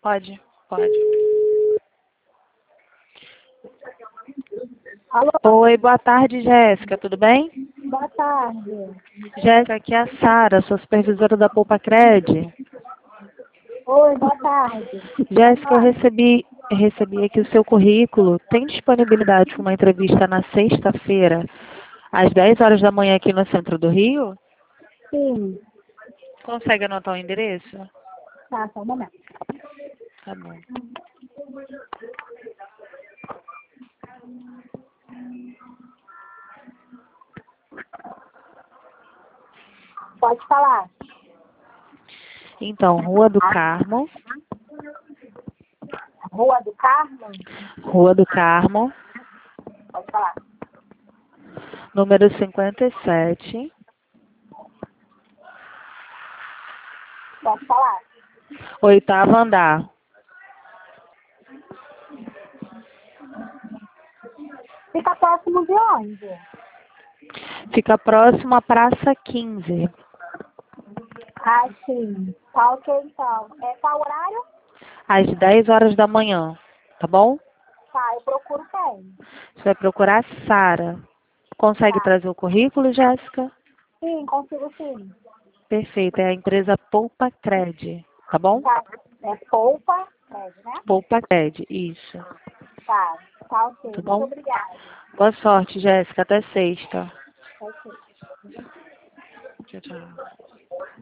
Pode, pode. Alô? Oi, boa tarde, Jéssica, tudo bem? Boa tarde. Jéssica, aqui é a Sara, sou supervisora da Poupa Cred. Oi, boa tarde. Jéssica, eu recebi aqui o seu currículo. Tem disponibilidade para uma entrevista na sexta-feira, às 10 horas da manhã aqui no centro do Rio? Sim. Consegue anotar o endereço? Tá, só um momento. Tá bom. Pode falar. Então, Rua do Carmo, Rua do Carmo? Rua do Carmo, Pode falar. número 57, Pode falar. oitavo andar. Fica próximo de onde? Fica próximo à Praça 15, Ah, sim. Tá ok, então. Qual horário? às 10 horas da manhã, tá bom? Tá, eu procuro quem? Você vai procurar Sara. Consegue Tá. trazer o currículo, Jéssica? Sim, consigo sim. Perfeito, é a empresa Poupa Cred, tá bom? Tá. Polpa, né? Poupa Cred, isso, Tá. Tá ok. tá Muito bom? obrigada. Boa sorte, Jéssica, até sexta. Ok. Tchau, tchau.